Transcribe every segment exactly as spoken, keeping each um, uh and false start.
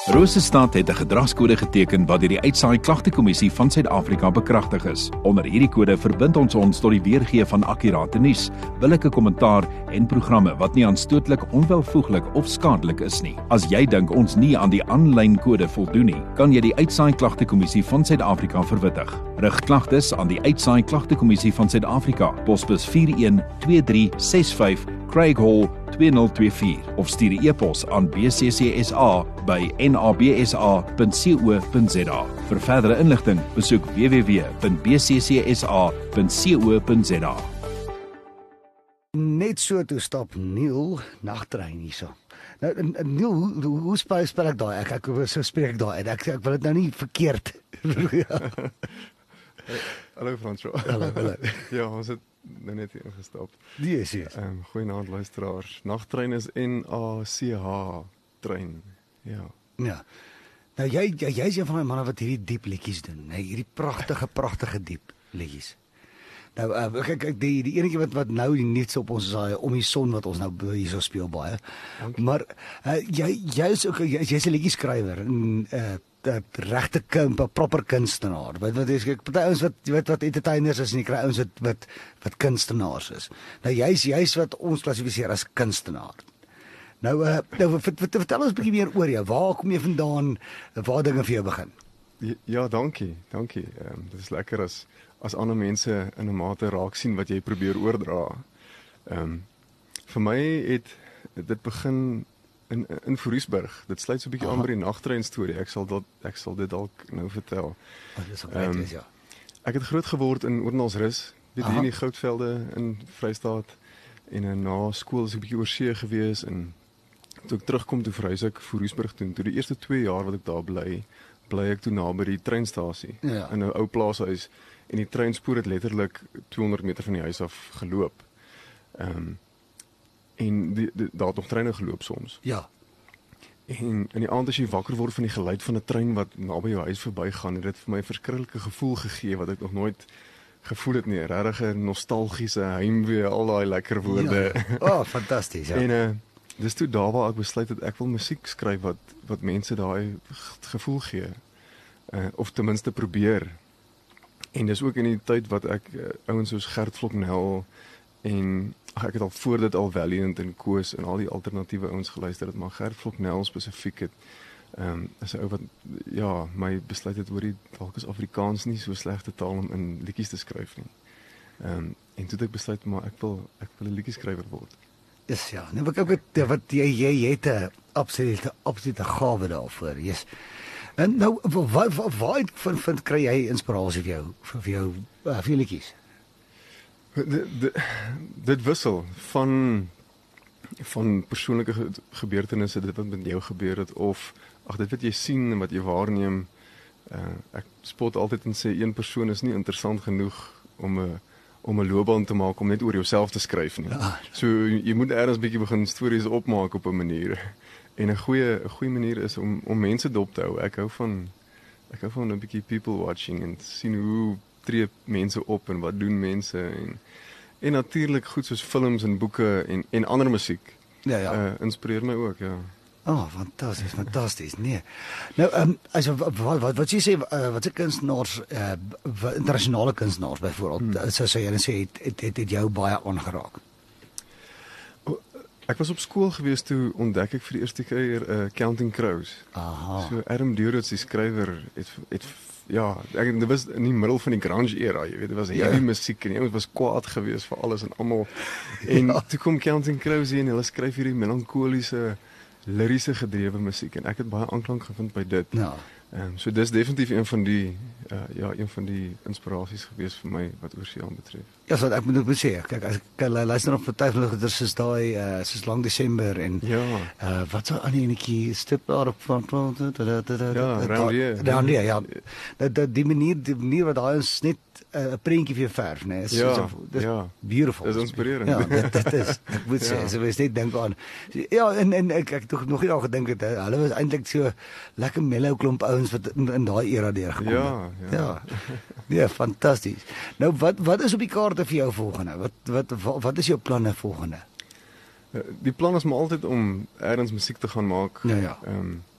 Rosestad het 'n gedragskode geteken wat deur die Uitsaai Klagtekommissie van Suid-Afrika bekragtig is. Onder hierdie kode verbind ons ons tot die weergee van akkurate nuus, billike kommentaar en programme wat nie aanstootlik, onwelvoeglik of skadelik is nie. As jy dink ons nie aan die aanlyn kode voldoen nie, kan jy die Uitsaai Klagtekommissie van Suid-Afrika verwittig. Rig klagtes aan die Uitsaai Klagtekommissie van Suid-Afrika, posbus vier een twee drie ses vyf, Craig Hall twee nul twee vier of stuur 'n e-pos aan b c c s a by n a b s a punt co punt z a. Vir verdere inligting, besoek w w w punt b c c s a punt co punt z a. Net so toe stap Neil nagtrein hierso. Nou Neil, hoe hoe, hoe spel, spel ek daai? Ek ek so spreek ek daai. Ek ek wil dit nou nie verkeerd. Hallo Fransjo. Hallo, hallo. Ja, ons het nou net hier ingestap. Yes, yes. Ehm um, goeienaand luisteraars. Nagtrein is N A C H trein. Ja. Ja. Nou jy jy jy's een van die manne wat hierdie diep liedjies doen, hè, hierdie pragtige pragtige diep liedjies. Nou uh, kyk ek die die enetjie wat wat nou die nuus op ons is daai om die son wat ons nou hierso speel baie. Dankie. Maar uh, jy jy's ook jy's jy 'n liedjieskrywer en uh dat regte kind, 'n proper kunstenaar. Wat wat is ek party ouens wat wat wat entertainers is en jy kry ouens wat wat wat kunstenaars is. Nou jy's jy's wat ons klassifiseer as kunstenaar. Nou uh nou vertel ons 'n bietjie meer oor jou. Waar kom jy vandaan? Waar dinge vir jou begin? Ja, ja dankie. Dankie. Ehm um, dit is lekker as as ander mense in 'n mate raak sien wat jy probeer oordra. Ehm um, vir my het dit begin in in Vooruitsburg. Dit sluit so 'n bietjie aan by die nagtrein storie. Ek sal dit ek sal dit dalk nou vertel. Oh, dis okay, um, ja. Ek het groot geword in Oornelsrus, weet jy, in die Goudvelde in Vrystaat en en na skool is ek 'n bietjie oor see gewees en toe ek terugkom toe verhuis ek Vooruitsburg toe. Toe die eerste twee jaar wat ek daar bly, bly ek toe naby die treinstasie ja. in 'n ou plaashuis en die treinspoor het letterlik tweehonderd meter van die huis af geloop. Ehm um, en die, die, daar het nog treine geloop soms. Ja. En in die aand as jy wakker word van die geluid van 'n trein wat naby jou huis verbygaan, het dit vir my 'n verskriklike gevoel gegee wat ek nog nooit gevoel het nie. Regtig 'n nostalgiese heimwee, al daai lekker woorde. Ja. Oh, fantasties, ja. En uh, dis toe daar waar ek besluit het ek wil musiek skryf wat wat mense daai gevoel gee. Uh, of ten minste probeer. En dis ook in die tyd wat ek uh, ouens soos Gert Vloknel en ach, ek het al voor dit al Valiant en Koos en al die alternatiewe ouens geluister het, maar Gert Vloknel spesifiek het ehm um, is 'n ou wat ja, my besluit het oor die dalk is Afrikaans nie so slegte taal om in liedjies te skryf nie. Ehm um, en toe het ek besluit maar ek wil ek wil 'n liedjieskrywer word. Dis ja, nou ek ook wat jy jy het 'n absolute absolute gawe daarvoor. Yes. En nou waar waar vind vind kry jy inspirasie vir jou vir jou uh, vir liedjies? Dit wissel van van persoonlike ge gebeurtenisse, dit wat met jou gebeur het of ag dit wat jy sien en wat jy waarneem. Uh, ek spot altyd en sê een persoon is nie interessant genoeg om 'n om 'n loopbaan te maak om net oor jouself te skryf nie. Ja. So jy moet eers 'n bietjie begin stories opmaak op 'n manier. En 'n goeie 'n goeie manier is om om mense dop te hou. Ek hou van ek hou van 'n bietjie people watching en sien hoe tree mense op en wat doen mense en en natuurlik goed soos films en boeke en en ander musiek. Ja ja. Uh, inspireer my ook, ja. Oh, fantasties, fantasties. Nee. Nou, ehm um, as wat wat wat jy sê uh, wat se kunstenaars uh, internasionale kunstenaars byvoorbeeld, hmm. so sê jy dan sê het, het het het jou baie aangeraak. Oh, ek was op skool gewees toe ontdek ek vir die eerste keer uh, Counting Crows. Aha. So Adam Duritz, die skrywer, het het ja, ek dit was in die middel van die grunge era, jy weet, dit was heavy ja. musiek en die ouens was kwaad geweest vir alles en almal. En ja. toe kom Counting Crows en hulle skryf hierdie melankoliese liriese gedrewe musiek en ek het baie aanklank gevind by dit. Ja. Ehm um, so dis definitief een van die uh, ja, een van die inspirasies gewees vir my wat oorsee aanbetref. Ja, so ek moet ook sê, kyk as ek luister nog vir tyd soos daai uh, soos Lang Desember en ja. uh, wat so aan die enetjie step daar op van ja, Randy, ja. Dat die manier die manier wat daai ons net 'n uh, prentjie vir jou verf, né? Nee, ja, so, dis ja. beautiful. Dis inspirerend. Ja, dit, dit is ek moet sê, ja. so wees net dink aan. Ja, en en ek ek het nog nie daar gedink het hulle was eintlik so lekker mellow klomp ouens wat in, in daai era deurgekom het. Ja, ja. Ja. Ja, fantasties. Nou wat wat is op die kaarte vir jou volgende? Wat wat wat, wat is jou planne volgende? Die plan is maar altyd om ergens musiek te gaan maak. Ja ja. Ehm um,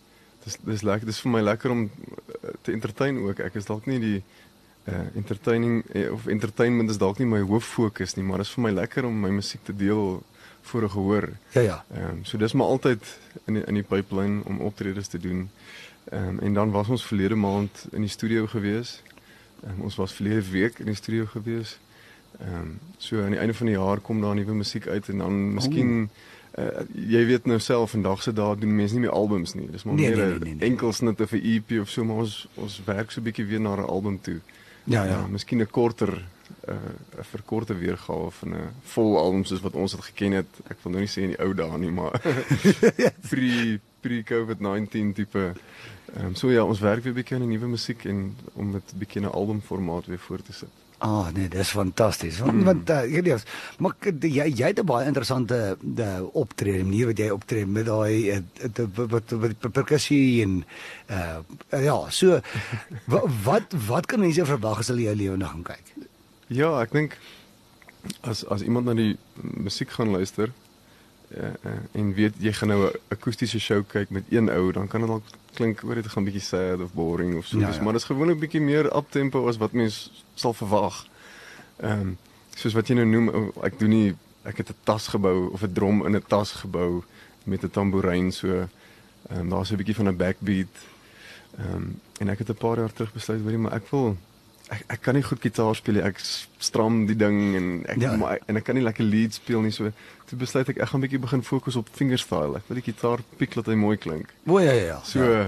dis dis lekker, dis vir my lekker om te entertain ook. Ek is dalk nie die uh, entertaining uh, of entertainment is dalk nie my hooffokus nie, maar dit is vir my lekker om my musiek te deel voor 'n gehoor. Ja ja. Ehm um, so dis maar altyd in die, in die pipeline om optredes te doen. Ehm um, en dan was ons verlede maand in die studio gewees. Ehm um, ons was verlede week in die studio gewees. Ehm um, so aan die einde van die jaar kom daar nuwe musiek uit en dan miskien uh, jy weet nou self vandag se dae doen mense nie meer albums nie. Dis maar Nee, meer 'n nee, nee, nee, nee. enkelsnit of 'n E P of so, maar ons ons werk so 'n bietjie weer na 'n album toe. Ja ja. Uh, miskien 'n korter uh, 'n verkorte weergawe van 'n vol album soos wat ons dit geken het. Ek wil nou nie sê in die ou dae nie, maar pre pre COVID nineteen tipe. Ehm um, so ja, ons werk weer 'n bietjie aan 'n nuwe musiek en om dit 'n bietjie in 'n albumformaat weer voor te sit. Ah, oh, nee, dis fantasties. Want, mm. want uh, jy maar jy jy het 'n baie interessante de optrede, manier wat jy optree met daai uh, wat wat perkussie en uh, ja, so wat wat wat kan mense verwag as hulle jou lewendig gaan kyk? Ja, ek dink as as iemand na die musiek gaan luister uh, uh, en weet jy gaan nou 'n akoestiese show kyk met een ou, dan kan dit dalk klink oor dit gaan 'n bietjie sad of boring of so, ja, ja. Maar dit is gewoonlik 'n bietjie meer uptempo as wat mens sal verwag. Ehm um, soos wat jy nou noem, ek doen nie ek het 'n tas gebou of 'n drom in 'n tas gebou met 'n tamboerijn, so ehm um, daar's 'n bietjie van 'n backbeat. Ehm um, en ek het 'n paar jaar terug besluit, hoorie, maar ek wil ek ek kan nie goed gitaar speel nie. Ek stram die ding en ek ja. maar, en ek kan nie lekker lead speel nie, so toe besluit ek ek gaan 'n bietjie begin fokus op fingerstyle. Ek wil die gitaar piek laat hy mooi klink. O ja ja. So ja.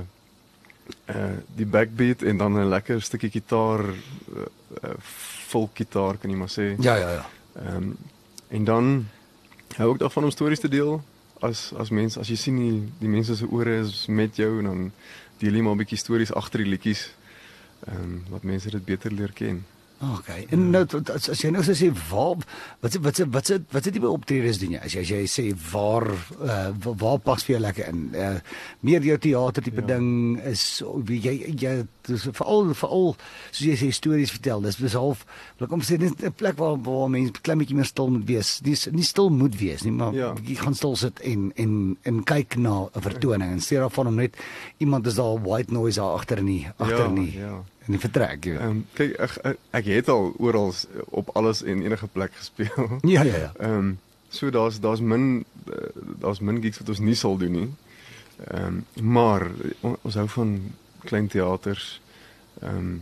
Uh, die backbeat en dan 'n lekker stukkie gitaar, uh, uh, folk gitaar kan jy maar sê. Ja ja ja. Ehm um, en dan hou ek daarvan om stories te deel as as mens as jy sien die die mense se ore is met jou en dan deel jy maar 'n bietjie stories agter die liedjies. Ehm um, wat mense dit beter leer ken. Okay. En nou as, as jy nou sê waar wat wat wat wat wat wat tipe optredes doen jy? As jy as jy sê waar uh, waar pas vir jou lekker in? Uh, meer jou teater tipe ja. ding is wie jy jy dis veral veral soos jy sê stories vertel. Dis behalf ek kom sê net 'n plek waar waar mense klein bietjie meer stil moet wees. Nie nie stil moet wees nie, maar ja. jy gaan stil sit en en en kyk na 'n vertoning en sê daarvan om net iemand is daar white noise daar agter in die agter in die ja. in die vertrek. Ja. Ehm um, kyk ek, ek ek het al oral op alles en enige plek gespeel. Ja ja ja. Ehm um, so daar's daar's min daar's min gigs wat ons nie sal doen nie. Ehm um, maar on, ons hou van klein teaters. Ehm um,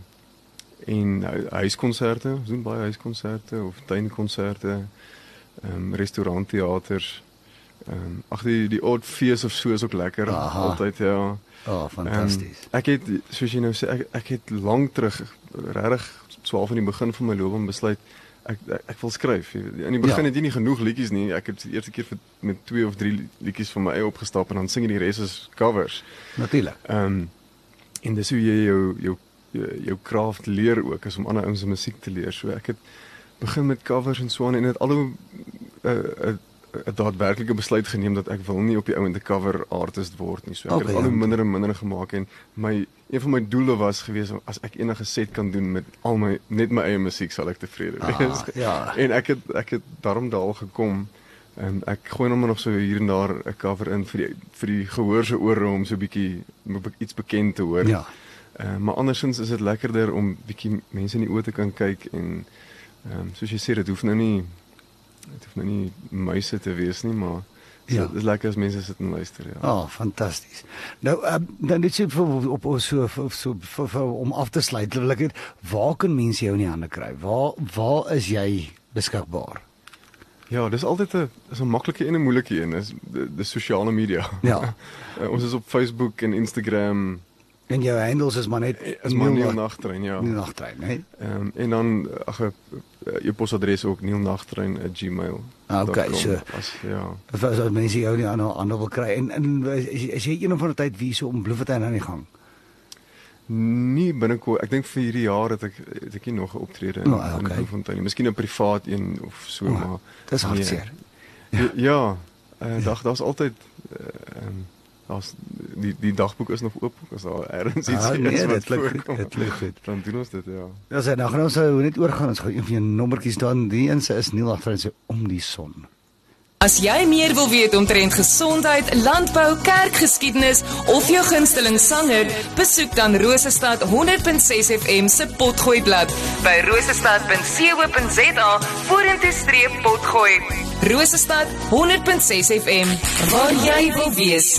en huiskonserte, ons doen baie huiskonserte of tuinkonserte. Ehm um, restaurantteaters. Ehm um, ag die die odd fees of so is ook lekker. Aha. Altyd ja. Oh, fantasties. Um, ek het soos jy nou sê ek ek het lank terug regtig twaalf in die begin van my loopbaan besluit ek ek, ek wil skryf. In die begin ja. het jy nie genoeg liedjies nie. Ek het die eerste keer met twee of drie liedjies van my eie opgestap en dan sing jy die res as covers. Natuurlik. Ehm um, en dis hoe jy jou jou jou craft leer ook is om ander ouens se musiek te leer. So ek het begin met covers en so aan en dit al hoe 'n uh, uh, 'n daadwerklike besluit geneem dat ek wil nie op die ou end 'n cover artist word nie. So ek okay, het al hoe ja. minder en minder gemaak en my een van my doele was gewees as ek enige set kan doen met al my net my eie musiek sal ek tevrede wees. Ah, ja. En ek het ek het daarom daal gekom en ek gooi hom nog so hier en daar 'n cover in vir die vir die gehoor se ore om so 'n bietjie iets bekend te hoor. Ja. Uh, maar andersins is dit lekkerder om bietjie mense in die oë te kan kyk en ehm um, soos jy sê dit hoef nou nie dit hoef nou nie muise te wees nie, maar ja. dit is lekker as mense sit en luister, ja. Oh, fantasties. Nou, uh, dan net so vir, op so, so, so vir, vir, om af te sluit, wil ek weet, waar kan mense jou in die hande kry? Waar waar is jy beskikbaar? Ja, dis altyd 'n is 'n maklike en 'n moeilike een, is die, die sosiale media. Ja. uh, ons is op Facebook en Instagram. En jou handles is maar net is maar Niel Nagtrein, ja. Niel Nagtrein, hè? Ehm um, en dan ag jou posadres ook niel nagtrein at gmail dot com. Okay, so as ja. As, as mense jou nie aan aan wil kry en en is, is jy een van die tyd wie so om Bloemfontein aan die gang? Nie binnekort. Ek dink vir hierdie jaar het ek het ek nie nog 'n optrede in, oh, okay. in Bloemfontein. Miskien 'n privaat een of so, oh, maar dis hartseer. Nee. Ja, uh, dag daar's altyd ehm uh, As die die dagboek is nog oop as daar ergens iets ah, nee, is wat voorkom. Dit klink goed. Dan doen ons dit, ja. Ja, sê nou gaan ons net oorgaan. Ons gaan een van jou nommertjies dan die een se is Niel Nagtrein se Om die Son. As jy meer wil weet omtrent gesondheid, landbou, kerkgeskiedenis of jou gunsteling sanger, besoek dan Rosestad honderd punt ses F M se Potgooi-blad by rosestad punt co punt za vorentoe streep potgooi. Rosestad honderd punt ses F M, waar jy wil wees.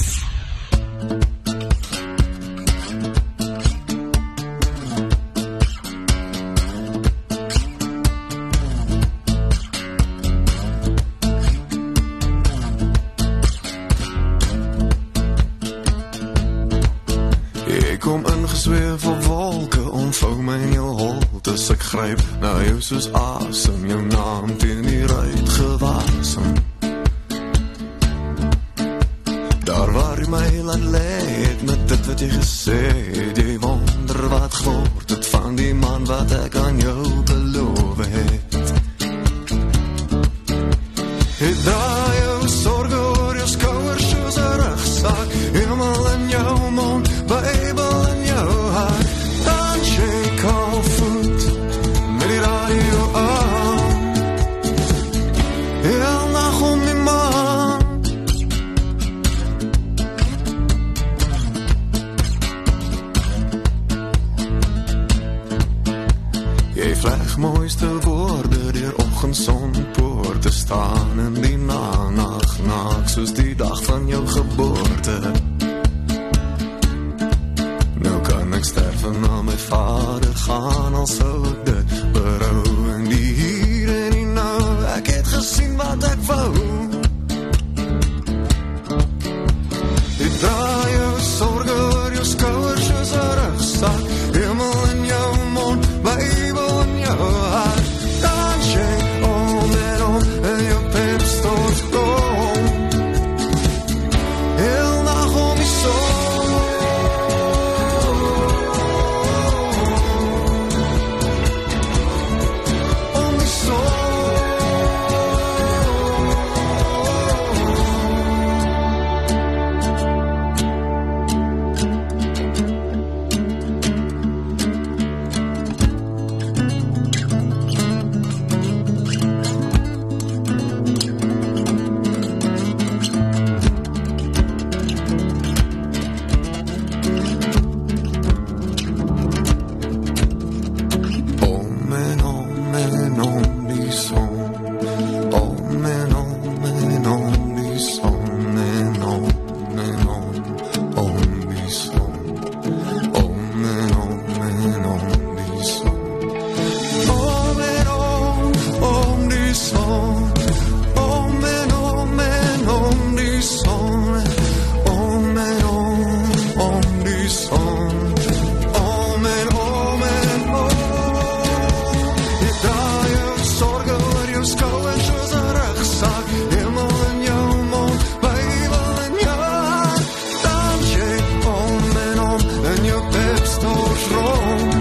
Zweef op wolke, ontvou my in jou holtes. Ek gryp na jou soos asem, jou naam teen die ruit gewasem. Daar waar jy my laat leid, met dit wat jy gesê het, jy wonder wat geword het van die man wat ek aan jou beloof het. Ek draai jou sorge oor jou skouers soos 'n rugsak, hemel in jou mond, Bybel in jou hart, dan shake al voet met die radio aan, heel nacht om die maan. Jy vleg mooiste woorde deur oggendsonpoort te staan in die na-nacht naak soos die dag van jou geboorte. Nou kan ek sterf en na my vader gaan, al sou ek dit berou in die hier en die nou. Ek het gesien wat ek wou. Ek draai jou sorge oor jou skouers soos 'n rugsak, hemel in jou mond, Bybel in jou hart, dan shake om en om en jou pep stort kom, heel nacht om die zon. Your pep stores wrong.